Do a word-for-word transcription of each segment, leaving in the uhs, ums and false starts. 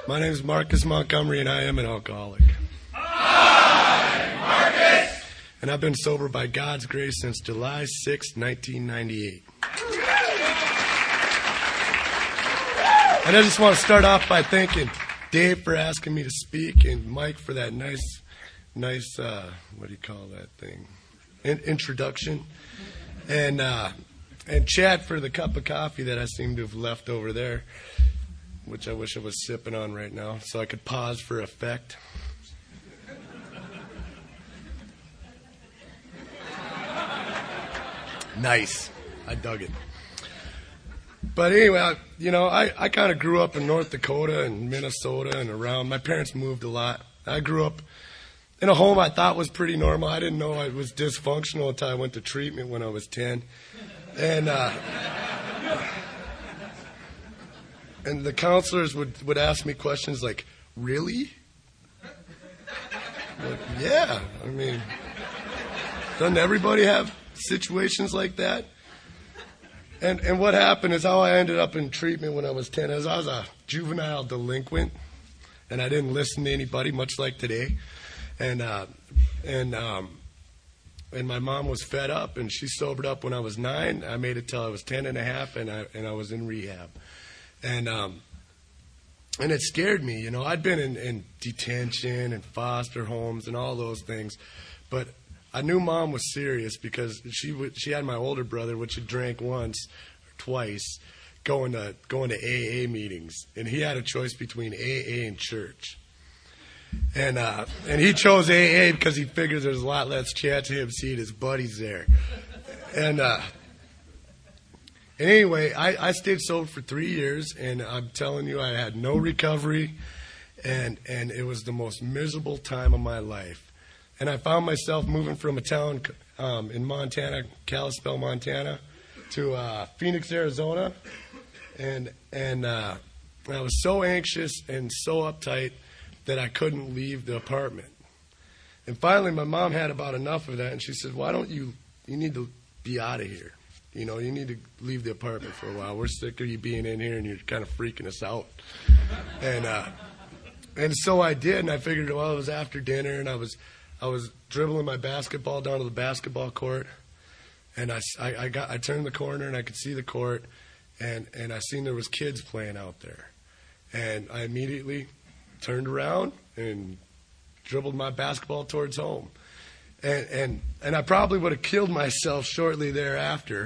My name is Marcus Montgomery, and I am an alcoholic. Hi, Marcus! And I've been sober by God's grace since July sixth, nineteen ninety-eight. And I just want to start off by thanking Dave for asking me to speak, and Mike for that nice, nice, uh, what do you call that thing? In- introduction. And, uh, and Chad for the cup of coffee that I seem to have left over there, which I wish I was sipping on right now, so I could pause for effect. Nice. I dug it. But anyway, I, you know, I, I kind of grew up in North Dakota and Minnesota and around. My parents moved a lot. I grew up in a home I thought was pretty normal. I didn't know I was dysfunctional until I went to treatment when I was ten. And uh, and the counselors would, would ask me questions like, really? Like, yeah. I mean, doesn't everybody have situations like that? And and what happened is how I ended up in treatment when I was ten. As I was a juvenile delinquent, and I didn't listen to anybody, much like today. And uh, and um, and my mom was fed up, and she sobered up when I was nine. I made it till I was ten and a half, and I and I was in rehab. And um, and it scared me. You know, I'd been in, in detention and foster homes and all those things, but I knew Mom was serious because she would, she had my older brother, which had drank once or twice, going to going to A A meetings, and he had a choice between A A and church, and uh, and he chose A A because he figured there's a lot less chance of him seeing his buddies there, and uh, and anyway, I, I stayed sober for three years, and I'm telling you, I had no recovery, and and it was the most miserable time of my life. And I found myself moving from a town um, in Montana, Kalispell, Montana, to uh, Phoenix, Arizona. And and uh, I was so anxious and so uptight that I couldn't leave the apartment. And finally, my mom had about enough of that, and she said, why don't you, you need to be out of here. You know, you need to leave the apartment for a while. We're sick of you being in here, and you're kind of freaking us out. And uh, and so I did, and I figured, well, it was after dinner, and I was... I was dribbling my basketball down to the basketball court, and I, I, I got I turned the corner and I could see the court, and, and I seen there was kids playing out there, and I immediately turned around and dribbled my basketball towards home, and and and I probably would have killed myself shortly thereafter,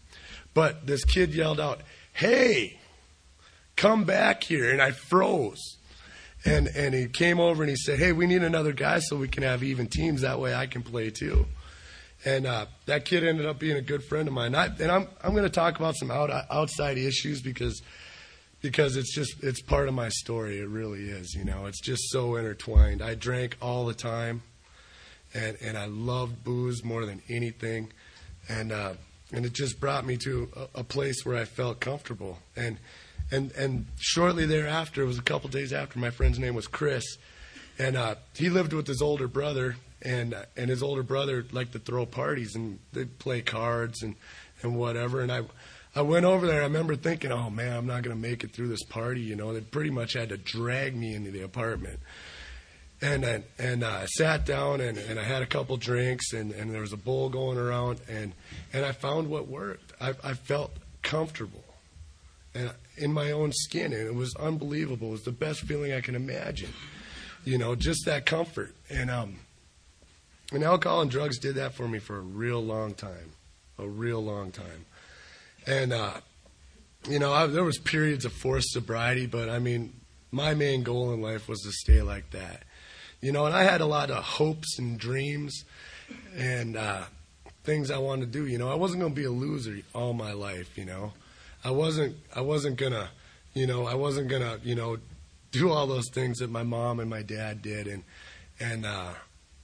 but this kid yelled out, "Hey, come back here!" and I froze. And and he came over and he said, hey, we need another guy so we can have even teams. That way I can play too. And uh, that kid ended up being a good friend of mine. I, and I'm I'm going to talk about some out, outside issues because because it's just it's part of my story. It really is. You know, it's just so intertwined. I drank all the time, and and I loved booze more than anything, and uh, and it just brought me to a, a place where I felt comfortable. And. And and shortly thereafter, it was a couple days after, my friend's name was Chris, and uh, he lived with his older brother, and uh, and his older brother liked to throw parties, and they'd play cards and, and whatever. And I I went over there, and I remember thinking, oh, man, I'm not going to make it through this party. You know, they pretty much had to drag me into the apartment. And and, and uh, I sat down, and, and I had a couple drinks, and, and there was a bowl going around, and, and I found what worked. I, I felt comfortable. And in my own skin, and it was unbelievable. It was the best feeling I can imagine, you know, just that comfort. And um, and alcohol and drugs did that for me for a real long time, a real long time. And uh, you know, I, there was periods of forced sobriety, but I mean, my main goal in life was to stay like that, you know. And I had a lot of hopes and dreams, and uh, things I wanted to do. You know, I wasn't going to be a loser all my life, you know. I wasn't I wasn't gonna, you know, I wasn't gonna, you know, do all those things that my mom and my dad did, and and uh,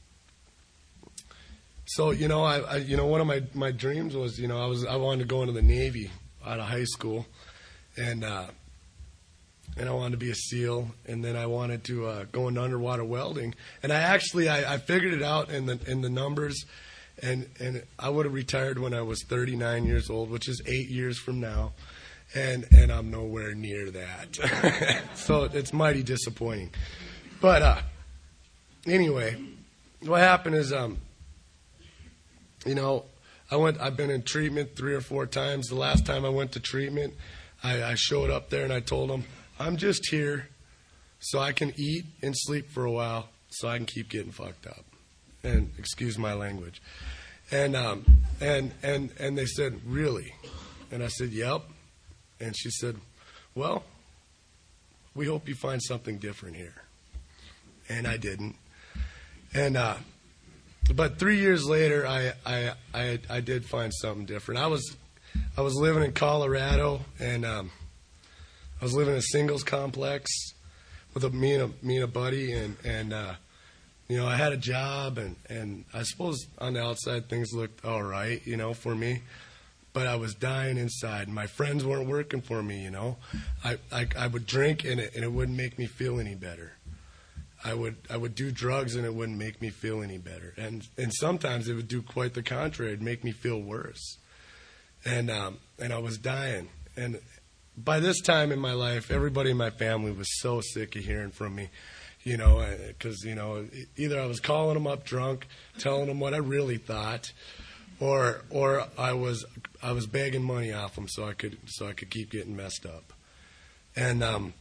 so you know, I, I you know one of my, my dreams was, you know, I was I wanted to go into the Navy out of high school, and uh, and I wanted to be a SEAL, and then I wanted to uh, go into underwater welding, and I actually I, I figured it out in the in the numbers. And and I would have retired when I was thirty-nine years old, which is eight years from now. and and I'm nowhere near that. So it's mighty disappointing. But uh, anyway, what happened is, um, you know, I went. I've been in treatment three or four times. The last time I went to treatment, I, I showed up there and I told them, I'm just here so I can eat and sleep for a while, so I can keep getting fucked up. And excuse my language. And um, and and and they said, really? And I said, yep. And she said, well, we hope you find something different here. And I didn't. And uh, but three years later, I I I, I did find something different. I was I was living in Colorado, and um, I was living in a singles complex with a, me and a me and a buddy, and and uh, you know, I had a job, and and I suppose on the outside things looked all right, you know, for me. But I was dying inside. My friends weren't working for me, you know. I, I, I would drink, and it, and it wouldn't make me feel any better. I would I would do drugs, and it wouldn't make me feel any better. And and sometimes it would do quite the contrary. It'd make me feel worse. And um, and I was dying. And by this time in my life, everybody in my family was so sick of hearing from me, you know, because, you know, either I was calling them up drunk, telling them what I really thought, or or I was I was begging money off them so I could so I could keep getting messed up. And um,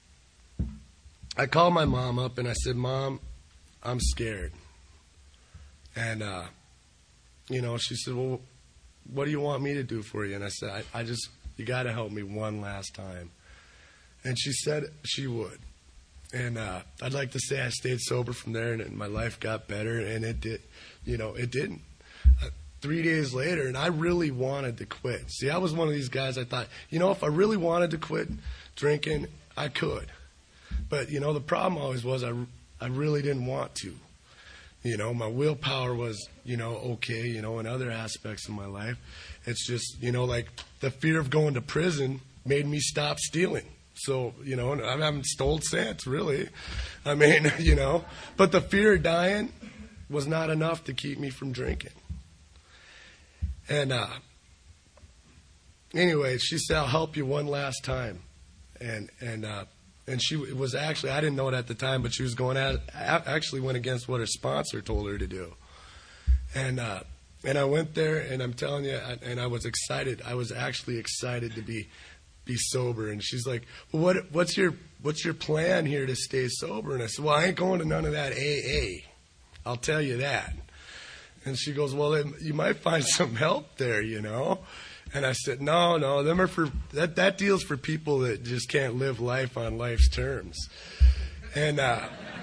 I called my mom up and I said, Mom, I'm scared. And uh, you know, she said, well, what do you want me to do for you? And I said, I, I just you got to help me one last time. And she said she would. And uh, I'd like to say I stayed sober from there, and, and my life got better, and it did. You know, it didn't. Uh, Three days later, and I really wanted to quit. See, I was one of these guys, I thought, you know, if I really wanted to quit drinking, I could. But, you know, the problem always was I, I really didn't want to. You know, my willpower was, you know, okay, you know, in other aspects of my life. It's just, you know, like the fear of going to prison made me stop stealing. So, you know, I haven't stolen since, really. I mean, you know, but the fear of dying was not enough to keep me from drinking. And uh, anyway, she said, I'll help you one last time. And and uh, and she was actually, I didn't know it at the time, but she was going at, actually went against what her sponsor told her to do. And uh, and I went there, and I'm telling you, I, and I was excited. I was actually excited to be be sober. And she's like, well, what what's your what's your plan here to stay sober? And I said, well, I ain't going to none of that A A. I'll tell you that. And she goes, well, it, you might find some help there, you know. And I said, no, no, them are for that. That deal's for people that just can't live life on life's terms. And uh,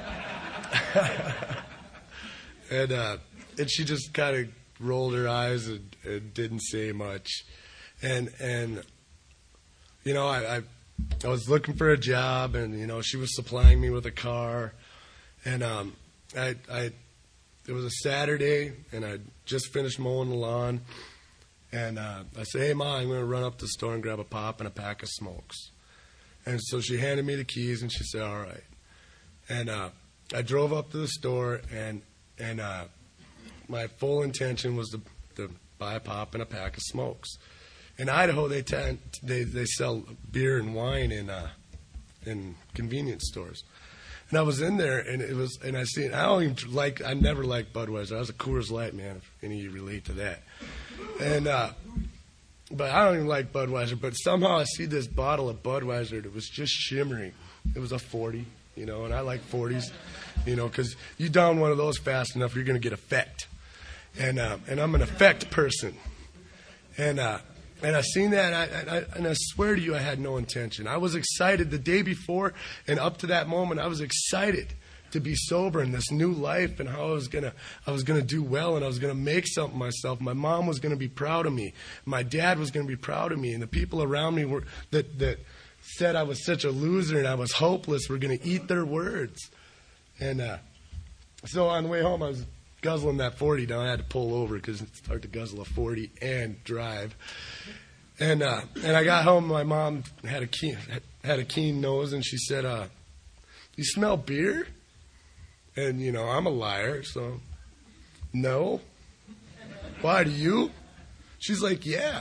and uh, and she just kind of rolled her eyes and, and didn't say much. And and you know, I, I I was looking for a job, and you know, she was supplying me with a car, and um, I I. It was a Saturday, and I just finished mowing the lawn, and uh, I said, hey, Ma, I'm going to run up to the store and grab a pop and a pack of smokes. And so she handed me the keys, and she said, all right. And uh, I drove up to the store, and and uh, my full intention was to, to buy a pop and a pack of smokes. In Idaho, they tend, they they sell beer and wine in uh, in convenience stores. And I was in there, and it was, and I seen, I don't even like, I never liked Budweiser. I was a Coors Light man, if any of you relate to that. And, uh, but I don't even like Budweiser, but somehow I see this bottle of Budweiser that was just shimmering. It was a forty, you know, and I like forties, you know, because you down one of those fast enough, you're going to get effect. And, uh, and I'm an effect person. And, uh, And I seen that, and I, I, and I swear to you, I had no intention. I was excited the day before, and up to that moment, I was excited to be sober in this new life, and how I was gonna, I was gonna do well, and I was gonna make something of myself. My mom was gonna be proud of me. My dad was gonna be proud of me, and the people around me were that that said I was such a loser and I was hopeless were gonna eat their words. And uh, so on the way home, I was guzzling that forty down. I had to pull over because it's hard to guzzle a forty and drive. And uh, and I got home. My mom had a keen had a keen nose, and she said, uh, "You smell beer?" And you know, I'm a liar, so no. Why, do you? She's like, "Yeah."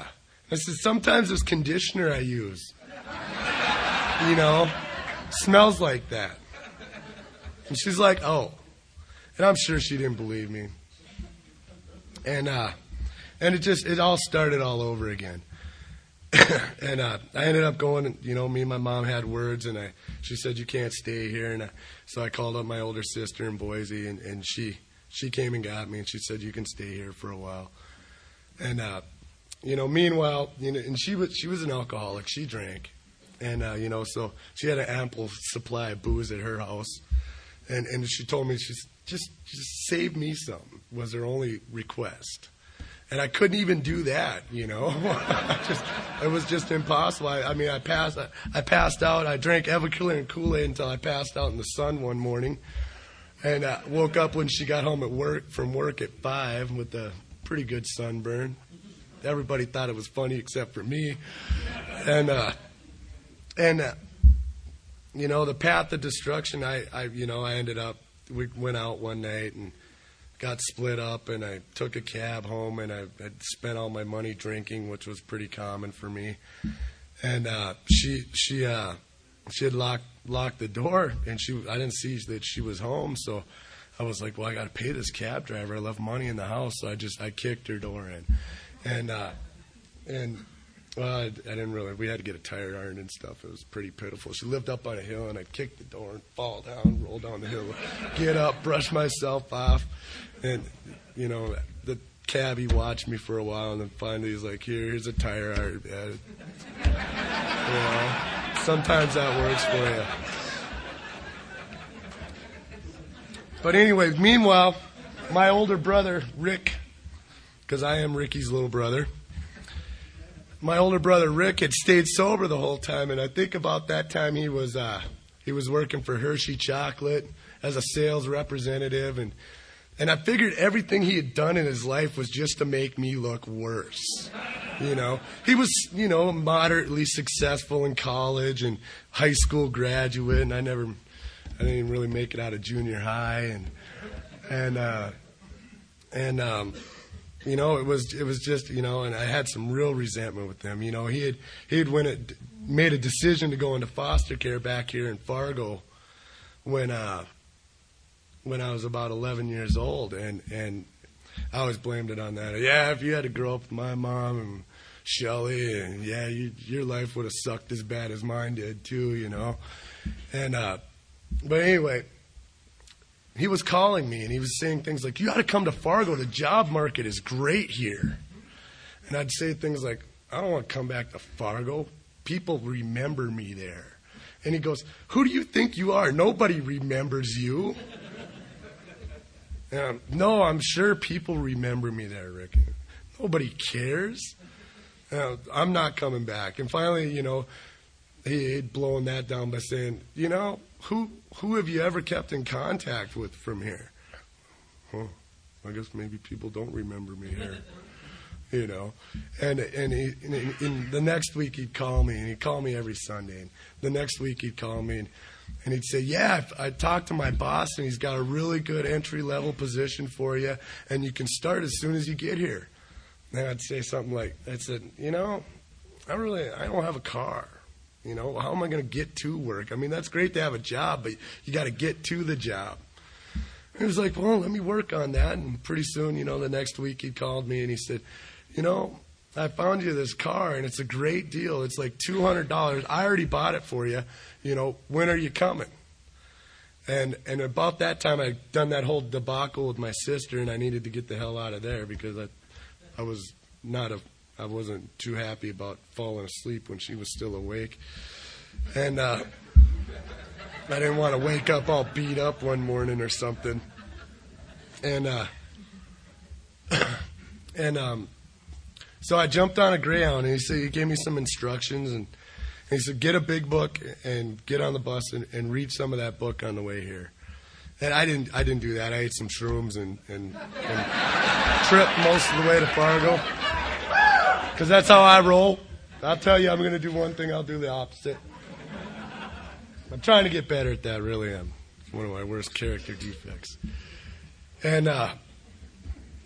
I said, sometimes this conditioner I use, you know, smells like that. And she's like, oh. And I'm sure she didn't believe me. And uh, and it just, it all started all over again. and uh, I ended up going, you know, me and my mom had words, and I, she said, you can't stay here. And I, so I called up my older sister in Boise, and, and she, she came and got me, and she said, you can stay here for a while. And, uh, you know, meanwhile, you know, and she was, she was an alcoholic. She drank. And, uh, you know, so she had an ample supply of booze at her house. And, and she told me, she's just, just save me some, was her only request. And I couldn't even do that, you know. just, it was just impossible. I, I mean, I passed, I, I passed out. I drank Everclear and Kool-Aid until I passed out in the sun one morning, and uh, woke up when she got home at work from work at five with a pretty good sunburn. Everybody thought it was funny except for me, and uh, and uh, you know, the path of destruction. I, I, you know, I ended up. We went out one night and got split up, and I took a cab home, and I had spent all my money drinking, which was pretty common for me. And uh, she she uh, she had locked locked the door, and she I didn't see that she was home, so I was like, well, I got to pay this cab driver. I left money in the house, so I just I kicked her door in, and uh, and. Well, I, I didn't really. We had to get a tire iron and stuff. It was pretty pitiful. She lived up on a hill, and I'd kick the door and fall down, roll down the hill, get up, brush myself off, and you know, the cabbie watched me for a while, and then finally he's like, "Here, here's a tire iron." Man. You know, sometimes that works for you. But anyway, meanwhile, my older brother Rick, because I am Ricky's little brother. My older brother Rick had stayed sober the whole time, and I think about that time he was uh, he was working for Hershey Chocolate as a sales representative, and and I figured everything he had done in his life was just to make me look worse. You know, he was you know moderately successful in college and high school graduate, and I never, I didn't even really make it out of junior high, and and uh, and um. You know, it was it was just, you know, and I had some real resentment with him. You know, he had he had went a, made a decision to go into foster care back here in Fargo when uh, when I was about eleven years old, and and I always blamed it on that. Yeah, if you had to grow up with my mom and Shelly, and yeah, you, your life would have sucked as bad as mine did too, you know. And uh, but anyway. He was calling me, and he was saying things like, you got to come to Fargo. The job market is great here. And I'd say things like, I don't want to come back to Fargo. People remember me there. And he goes, who do you think you are? Nobody remembers you. And I'm, no, I'm sure people remember me there, Rick. Nobody cares. Uh, I'm not coming back. And finally, you know, he had blown that down by saying, you know, who who have you ever kept in contact with from here? Huh, I guess maybe people don't remember me here, you know. And and, he, and, and the next week he'd call me, and he'd call me every Sunday. And the next week he'd call me, and, and he'd say, yeah, I, I talked to my boss, and he's got a really good entry-level position for you, and you can start as soon as you get here. And I'd say something like, I said, you know, I really, I don't have a car. You know, how am I going to get to work? I mean, that's great to have a job, but you got to get to the job. He was like, well, let me work on that. And pretty soon, you know, the next week he called me and he said, you know, I found you this car and it's a great deal. It's like two hundred dollars. I already bought it for you. You know, when are you coming? And and about that time, I'd done that whole debacle with my sister, and I needed to get the hell out of there because I, I was not a... I wasn't too happy about falling asleep when she was still awake. And uh, I didn't want to wake up all beat up one morning or something. And uh, and um, so I jumped on a Greyhound, and he said he gave me some instructions, and, and he said, get a big book and get on the bus and, and read some of that book on the way here. And I didn't I didn't do that. I ate some shrooms and, and, and tripped most of the way to Fargo. Because that's how I roll. I'll tell you I'm going to do one thing, I'll do the opposite. I'm trying to get better at that, really am. It's one of my worst character defects. And uh,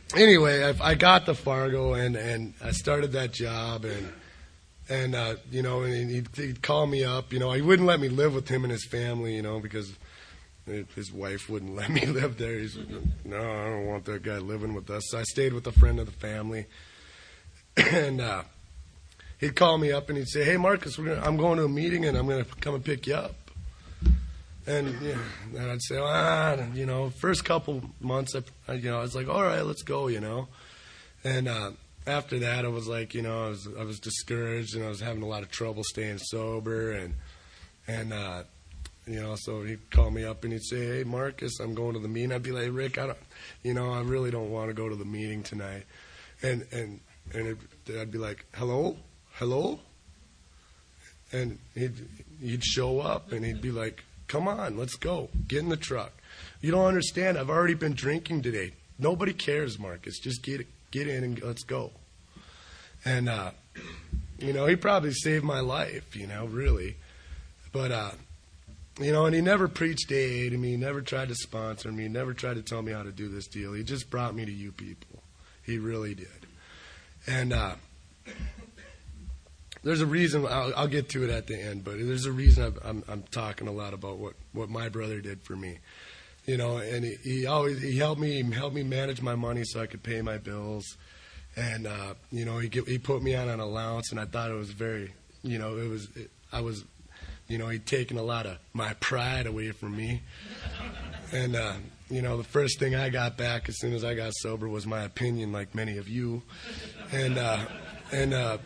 anyway, I, I got to Fargo, and, and I started that job, and and uh, you know, and he'd, he'd call me up. You know, he wouldn't let me live with him and his family, you know, because his wife wouldn't let me live there. He's like, no, I don't want that guy living with us. So I stayed with a friend of the family, and uh, he'd call me up and he'd say, "Hey, Marcus, we're gonna, I'm going to a meeting, and I'm going to come and pick you up." And you know, and I'd say, ah, you know, first couple months, I, you know, I was like, all right, let's go, you know. And uh, after that, I was like, you know, I was I was discouraged, and I was having a lot of trouble staying sober, and and uh, you know, so he'd call me up and he'd say, "Hey, Marcus, I'm going to the meeting." I'd be like, "Rick, I don't, you know, I really don't want to go to the meeting tonight." And and and it, I'd be like, "Hello, hello," and he'd he'd show up and he'd be like, "Come on, let's go. Get in the truck. You don't understand. I've already been drinking today. Nobody cares, Marcus. Just get get in and let's go." And, uh, you know, he probably saved my life, you know, really. But, uh, you know, and he never preached A A to me. He never tried to sponsor me. He never tried to tell me how to do this deal. He just brought me to you people. He really did. And uh, there's a reason. I'll, I'll get to it at the end, but there's a reason I'm, I'm, I'm talking a lot about what, what my brother did for me. You know, and he, he always he helped me he helped me manage my money so I could pay my bills, and uh, you know he he put me on an allowance, and I thought it was very, you know, it was it, I was, you know, he'd taken a lot of my pride away from me, and uh, you know the first thing I got back as soon as I got sober was my opinion, like many of you, and uh, and. Uh,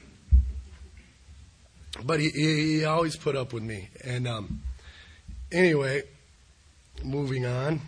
But he, he, he always put up with me. And um, anyway, moving on.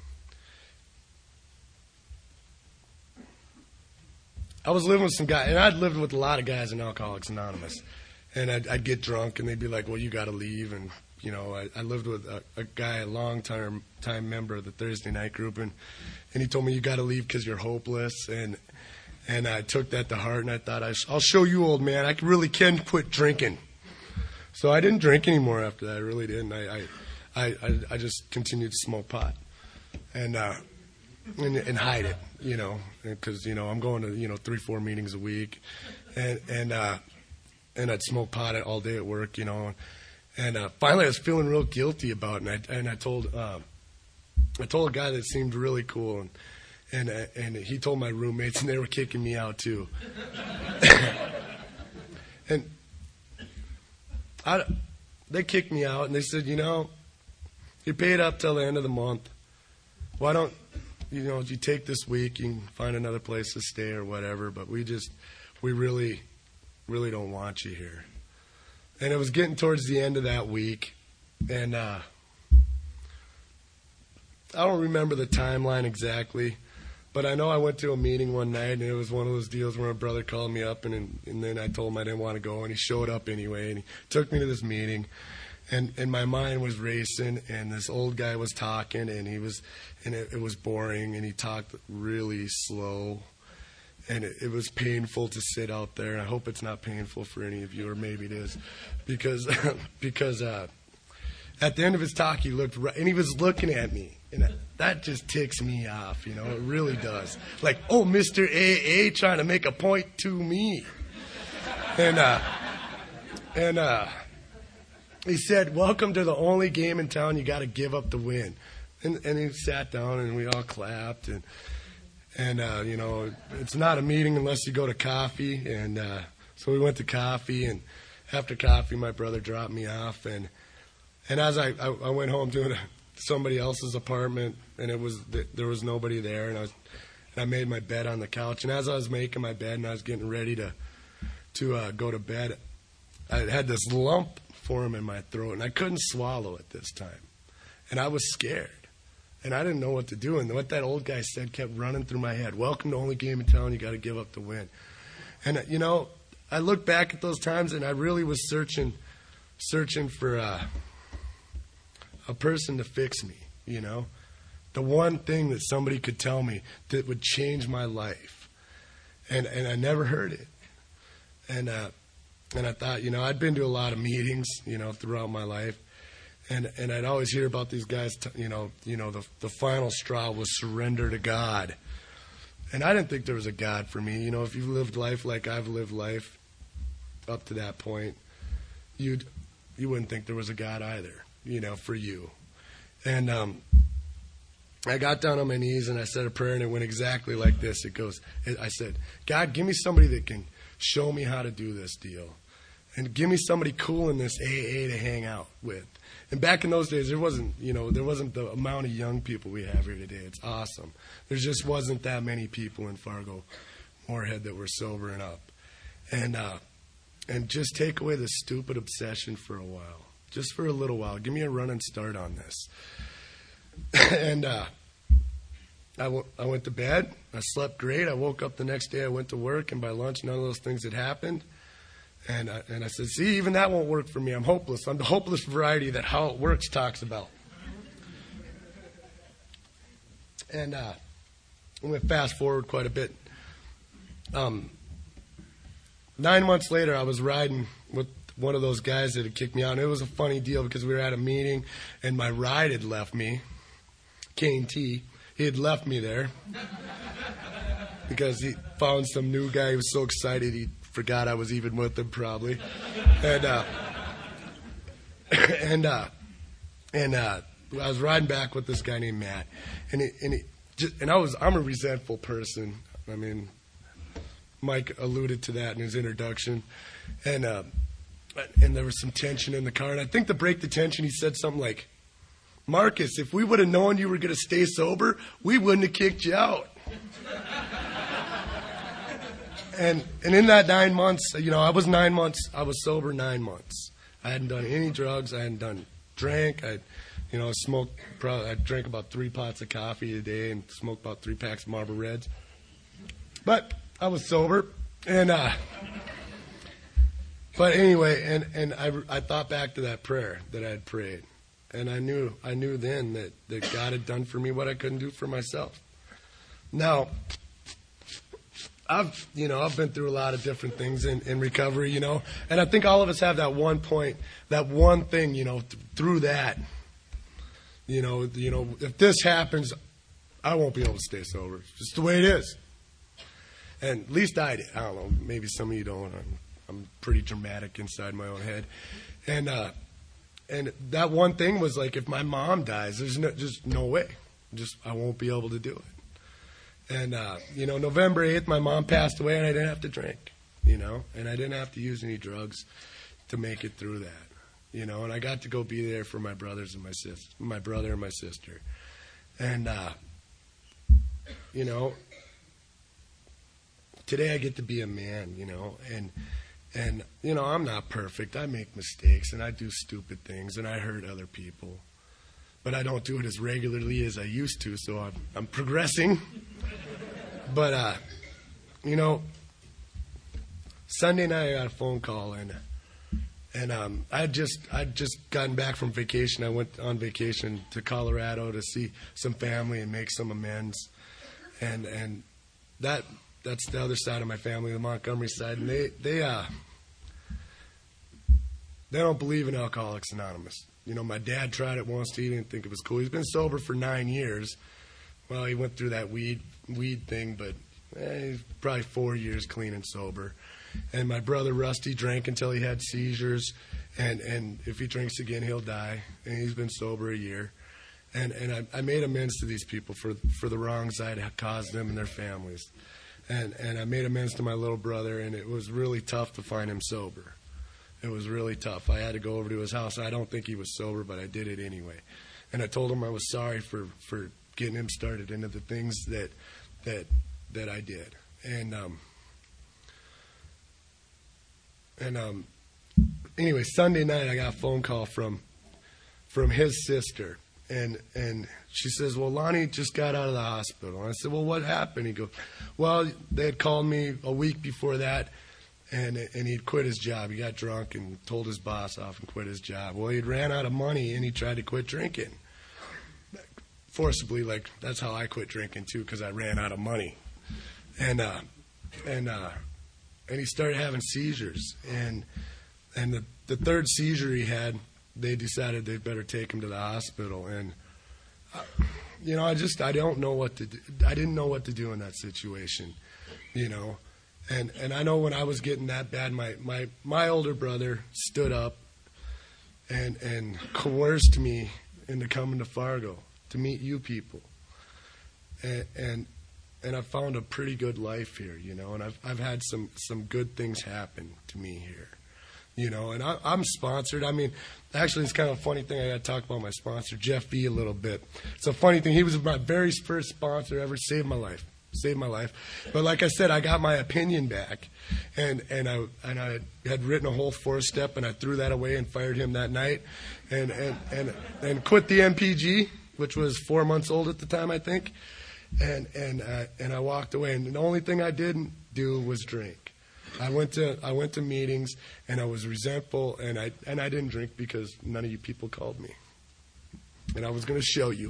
I was living with some guy, and I'd lived with a lot of guys in Alcoholics Anonymous. And I'd, I'd get drunk, and they'd be like, "Well, you got to leave." And, you know, I, I lived with a, a guy, a long-time time member of the Thursday night group, and, and he told me, "You got to leave because you're hopeless." And And I took that to heart, and I thought, I'll show you, old man, I really can quit drinking. So I didn't drink anymore after that. I really didn't. I I, I, I just continued to smoke pot and, uh, and and hide it, you know, because, you know, I'm going to, you know, three, four meetings a week. And and uh, and I'd smoke pot all day at work, you know. And uh, finally I was feeling real guilty about it, and I, and I told uh, I told a guy that seemed really cool, and And uh, and he told my roommates, and they were kicking me out too. and I, they kicked me out, and they said, "You know, you're paid up till the end of the month. Why don't you know you take this week? You can find another place to stay or whatever. But we just we really really don't want you here." And it was getting towards the end of that week, and uh, I don't remember the timeline exactly. But I know I went to a meeting one night, and it was one of those deals where my brother called me up, and and then I told him I didn't want to go, and he showed up anyway, and he took me to this meeting, and, and my mind was racing, and this old guy was talking, and he was, and it, it was boring, and he talked really slow, and it, it was painful to sit out there. I hope it's not painful for any of you, or maybe it is, because because uh, at the end of his talk, he looked right, and he was looking at me. And that just ticks me off, you know, it really does. Like, oh, Mister A A trying to make a point to me. And uh, and uh, he said, "Welcome to the only game in town you got to give up to win." And and he sat down, and we all clapped. And, and uh, you know, it's not a meeting unless you go to coffee. And uh, so we went to coffee. And after coffee, my brother dropped me off. And, and as I, I, I went home to somebody else's apartment, and it was there was nobody there, and I was and I made my bed on the couch, and as I was making my bed and I was getting ready to to uh, go to bed, I had this lump form in my throat, and I couldn't swallow it this time, and I was scared, and I didn't know what to do, and what that old guy said kept running through my head: "Welcome to only game in town you got to give up to win." And you know, I look back at those times, and I really was searching searching for uh a person to fix me, you know, the one thing that somebody could tell me that would change my life, and and I never heard it, and uh, and I thought, you know, I'd been to a lot of meetings, you know, throughout my life, and and I'd always hear about these guys, t- you know, you know, the the final straw was surrender to God, And I didn't think there was a God for me. You know, if you've lived life like I've lived life up to that point, you'd, you wouldn't think there was a God either, you know, for you. And um, I got down on my knees and I said a prayer, and it went exactly like this. It goes, I said, God, give me somebody that can show me how to do this deal. And give me somebody cool in this A A to hang out with. And back in those days, there wasn't, you know, there wasn't the amount of young people we have here today. It's awesome. There just wasn't that many people in Fargo, Moorhead that were sobering up. And uh, and just take away the stupid obsession for a while. Just for a little while. Give me a running start on this. and uh, I, w- I went to bed. I slept great. I woke up the next day. I went to work. And by lunch, none of those things had happened. And I, and I said, see, even that won't work for me. I'm hopeless. I'm the hopeless variety that How It Works talks about. And uh, I'm going to fast forward quite a bit. Um, nine months later, I was riding with one of those guys that had kicked me out. And it was a funny deal because we were at a meeting, and my ride had left me. Kane T. He had left me there because he found some new guy. He was so excited he forgot I was even with him, probably. And uh, and uh, and uh, I was riding back with this guy named Matt, and he, and he just, and I was I'm a resentful person. I mean, Mike alluded to that in his introduction, and uh, and there was some tension in the car. And I think to break the tension, he said something like, "Marcus, if we would have known you were going to stay sober, we wouldn't have kicked you out." And and in that nine months, you know, I was nine months, I was sober nine months. I hadn't done any drugs. I hadn't done, drank. I, you know, smoked, probably, I drank about three pots of coffee a day and smoked about three packs of Marlboro Reds. But I was sober. And, uh, but anyway, and, and I, I thought back to that prayer that I had prayed. And I knew, I knew then that, that God had done for me what I couldn't do for myself. Now, I've, you know, I've been through a lot of different things in, in recovery, you know, and I think all of us have that one point, that one thing, you know, th- through that, you know, you know, if this happens, I won't be able to stay sober. It's just the way it is. And at least I did. I don't know, maybe some of you don't. I'm, I'm pretty dramatic inside my own head. And, uh, and that one thing was like, if my mom dies, there's no, just no way. Just, I won't be able to do it. And, uh, you know, November eighth, my mom passed away, and I didn't have to drink, you know, and I didn't have to use any drugs to make it through that, you know, and I got to go be there for my brothers and my sis, my brother and my sister. And, uh, you know, today I get to be a man, you know, and, and, you know, I'm not perfect. I make mistakes, and I do stupid things, and I hurt other people. But I don't do it as regularly as I used to, so I'm, I'm progressing. But, uh, you know, Sunday night I got a phone call, and and um, I just I'd just gotten back from vacation. I went on vacation to Colorado to see some family and make some amends, and and that that's the other side of my family, the Montgomery side, and they they uh they don't believe in Alcoholics Anonymous. You know, my dad tried it once. He didn't think it was cool. He's been sober for nine years. Well, he went through that weed weed thing, but eh, he's probably four years clean and sober. And my brother Rusty drank until he had seizures, and, and if he drinks again, he'll die. And he's been sober a year. And and I, I made amends to these people for for the wrongs I had caused them and their families. And and I made amends to my little brother, and it was really tough to find him sober. It was really tough. I had to go over to his house. I don't think he was sober, but I did it anyway. And I told him I was sorry for, for getting him started into the things that that that I did. And um and um anyway, Sunday night I got a phone call from from his sister, and and she says, "Well, Lonnie just got out of the hospital." And I said, "Well, what happened?" He goes, "Well, they had called me a week before that, and and he'd quit his job. He got drunk and told his boss off and quit his job. Well, he'd ran out of money, and he tried to quit drinking. Forcibly, like, that's how I quit drinking, too, because I ran out of money. And uh, and uh, and he started having seizures. And and the, the third seizure he had, they decided they'd better take him to the hospital. And, uh, you know, I just, I don't know what to do. I didn't know what to do in that situation, you know. And and I know when I was getting that bad, my, my, my older brother stood up and and coerced me into coming to Fargo to meet you people. And and, and I found a pretty good life here, you know, and I've I've had some, some good things happen to me here. You know, and I, I'm sponsored. I mean, actually, it's kind of a funny thing. I got to talk about my sponsor, Jeff B, a little bit. It's a funny thing. He was my very first sponsor ever. Saved my life. Saved my life. But like I said, I got my opinion back, and and I and I had written a whole four step, and I threw that away and fired him that night, and and and, and quit the M P G, which was four months old at the time, I think, and and uh, and I walked away. And the only thing I didn't do was drink. I went to I went to meetings, and I was resentful, and I and I didn't drink because none of you people called me, and I was going to show you.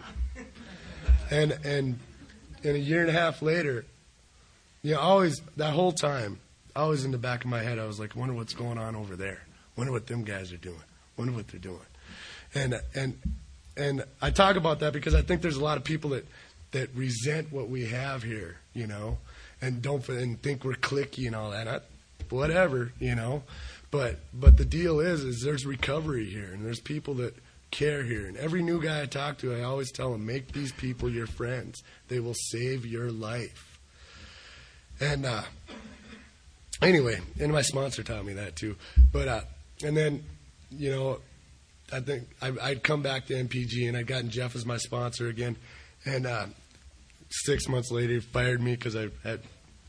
and and and a year and a half later, you know, always that whole time, always in the back of my head, I was like, wonder what's going on over there. Wonder what them guys are doing. Wonder what they're doing. And and and I talk about that because I think there's a lot of people that that resent what we have here, you know. And don't and think we're cliquey and all that. I, whatever, you know. But but the deal is, is there's recovery here, and there's people that care here. And every new guy I talk to, I always tell them, make these people your friends. They will save your life. And uh, anyway, and my sponsor taught me that too. But uh, and then, you know, I think I, I'd come back to M P G, and I'd gotten Jeff as my sponsor again, and. Uh, Six months later, he fired me because I had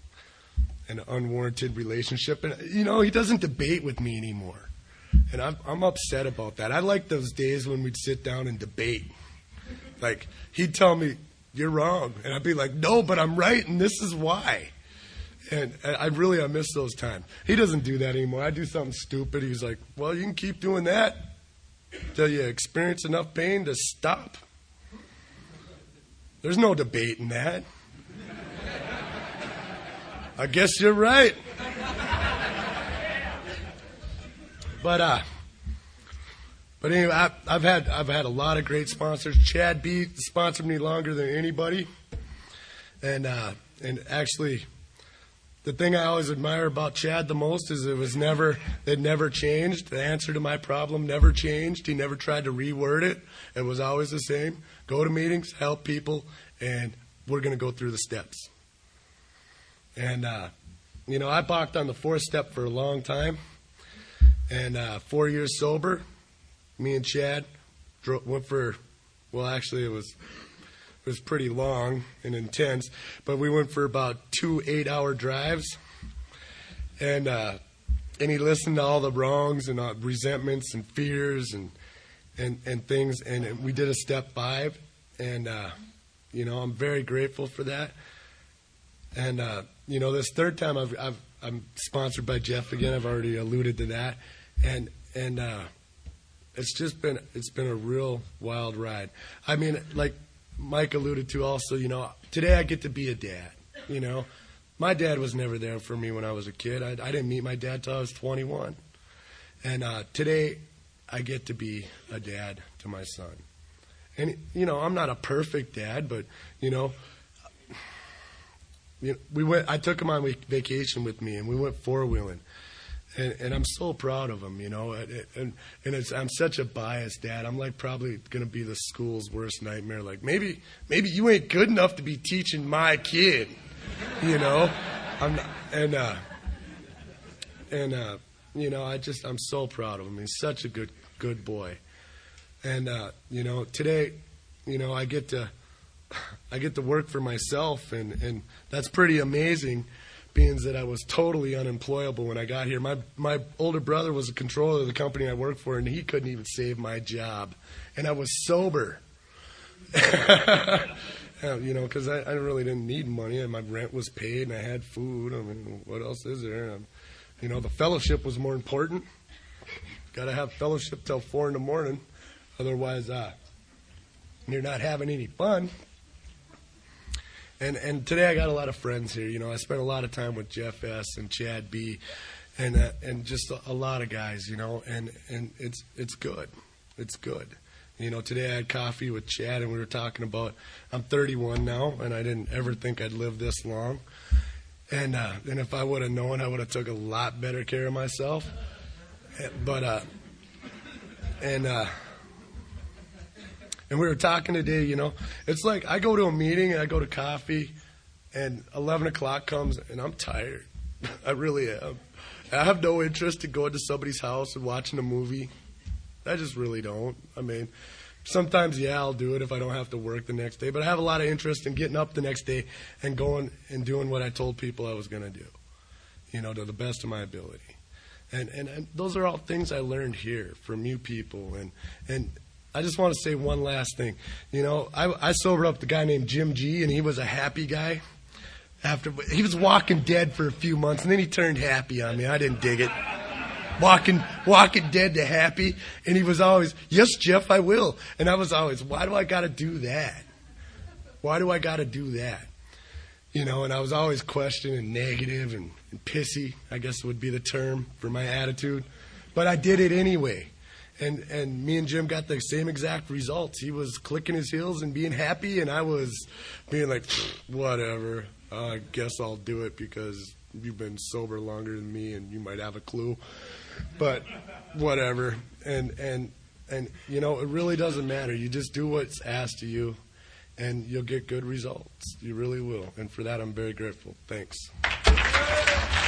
an unwarranted relationship. And, you know, he doesn't debate with me anymore. And I'm, I'm upset about that. I like those days when we'd sit down and debate. Like, he'd tell me, you're wrong. And I'd be like, no, but I'm right, and this is why. And I really, I miss those times. He doesn't do that anymore. I do something stupid. He's like, well, you can keep doing that till you experience enough pain to stop. There's no debate in that. I guess you're right. But uh, but anyway, I, I've had I've had a lot of great sponsors. Chad B sponsored me longer than anybody, and uh, and actually, the thing I always admire about Chad the most is it was never it never changed. The answer to my problem never changed. He never tried to reword it. It was always the same. Go to meetings, help people, and we're going to go through the steps. And, uh, you know, I balked on the fourth step for a long time. And uh, four years sober, me and Chad drove, went for, well, actually it was it was pretty long and intense, but we went for about two eight-hour drives. And, uh, and he listened to all the wrongs and uh, resentments and fears and And, and things, and we did a step five, and, uh, you know, I'm very grateful for that. And, uh, you know, this third time I've, I've, I'm sponsored by Jeff again. I've already alluded to that. And, and, uh, it's just been, it's been a real wild ride. I mean, like Mike alluded to also, you know, today I get to be a dad, you know. My dad was never there for me when I was a kid. I, I didn't meet my dad till I was twenty-one. And, uh, today, I get to be a dad to my son. And, you know, I'm not a perfect dad, but, you know, you know we went. I took him on vacation with me, and we went four-wheeling. And, and I'm so proud of him, you know. And, and, and it's, I'm such a biased dad. I'm, like, probably going to be the school's worst nightmare. Like, maybe maybe you ain't good enough to be teaching my kid, you know. I'm not, and, uh, and, uh, you know, I just, I'm so proud of him. He's such a good, good boy. And, uh, you know, today, you know, I get to, I get to work for myself, and, and that's pretty amazing, being that I was totally unemployable when I got here. My, my older brother was a controller of the company I worked for, and he couldn't even save my job. And I was sober. You know, because I, I really didn't need money, and my rent was paid, and I had food. I mean, what else is there? I'm, You know, the fellowship was more important. Got to have fellowship till four in the morning. Otherwise, uh, you're not having any fun. And and today I got a lot of friends here. You know, I spent a lot of time with Jeff S. and Chad B. and uh, and just a, a lot of guys, you know. And, and it's it's good. It's good. You know, today I had coffee with Chad, and we were talking about, I'm thirty-one now, and I didn't ever think I'd live this long. And uh, and if I would have known, I would have took a lot better care of myself. But, uh, and, uh, and we were talking today, you know, it's like I go to a meeting and I go to coffee, and eleven o'clock comes, and I'm tired. I really am. I have no interest in going to somebody's house and watching a movie. I just really don't. I mean, sometimes, yeah, I'll do it if I don't have to work the next day. But I have a lot of interest in getting up the next day and going and doing what I told people I was going to do, you know, to the best of my ability. And, and and those are all things I learned here from you people. And and I just want to say one last thing. You know, I, I sobered up the guy named Jim G, and he was a happy guy. After he was walking dead for a few months, and then he turned happy on me. I didn't dig it. Walking, walking dead to happy, and he was always, yes, Jeff, I will. And I was always, why do I got to do that? Why do I got to do that? You know, and I was always questioning, negative and, and pissy, I guess would be the term for my attitude. But I did it anyway. And and me and Jim got the same exact results. He was clicking his heels and being happy, and I was being like, whatever, I guess I'll do it because you've been sober longer than me and you might have a clue. But whatever. And, and, and you know, it really doesn't matter. You just do what's asked of you, and you'll get good results. You really will. And for that, I'm very grateful. Thanks.